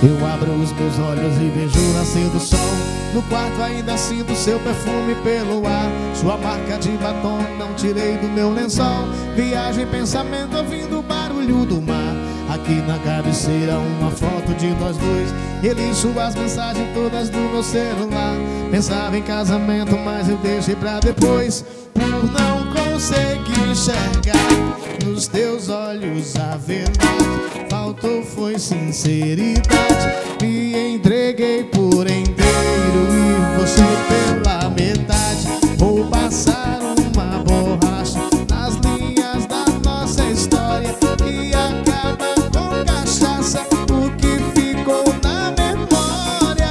Eu abro os meus olhos e vejo o nascer do sol. No quarto ainda sinto seu perfume pelo ar. Sua marca de batom não tirei do meu lençol. Viajo em pensamento ouvindo o barulho do mar. Aqui na cabeceira uma foto de nós dois. Ele suas mensagens todas do meu celular. Pensava em casamento, mas eu deixei pra depois. Por não conseguir enxergar nos teus olhos a verdade. Faltou foi sinceridade. Me entreguei por inteiro e você pela metade. Vou passar uma borracha nas linhas da nossa história e acaba com cachaça o que ficou na memória.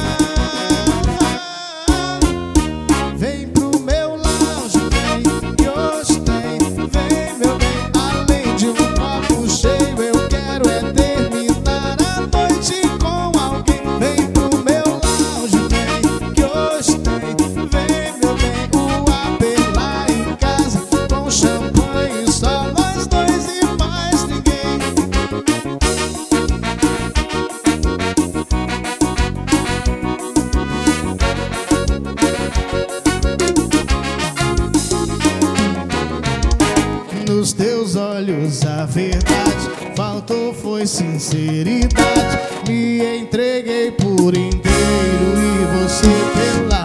Vem pro meu lounge, vem, que hoje tem. Vem, meu bem, além de um copo cheio, eu quero é terminar a noite com alguém. Vem pro meu lounge, vem, que hoje tem. Vem, meu bem, o AP lá em casa, com champanhe, só nós dois e mais ninguém. Nos teus olhos a verdade, faltou foi sinceridade. Me entreguei por inteiro e você pela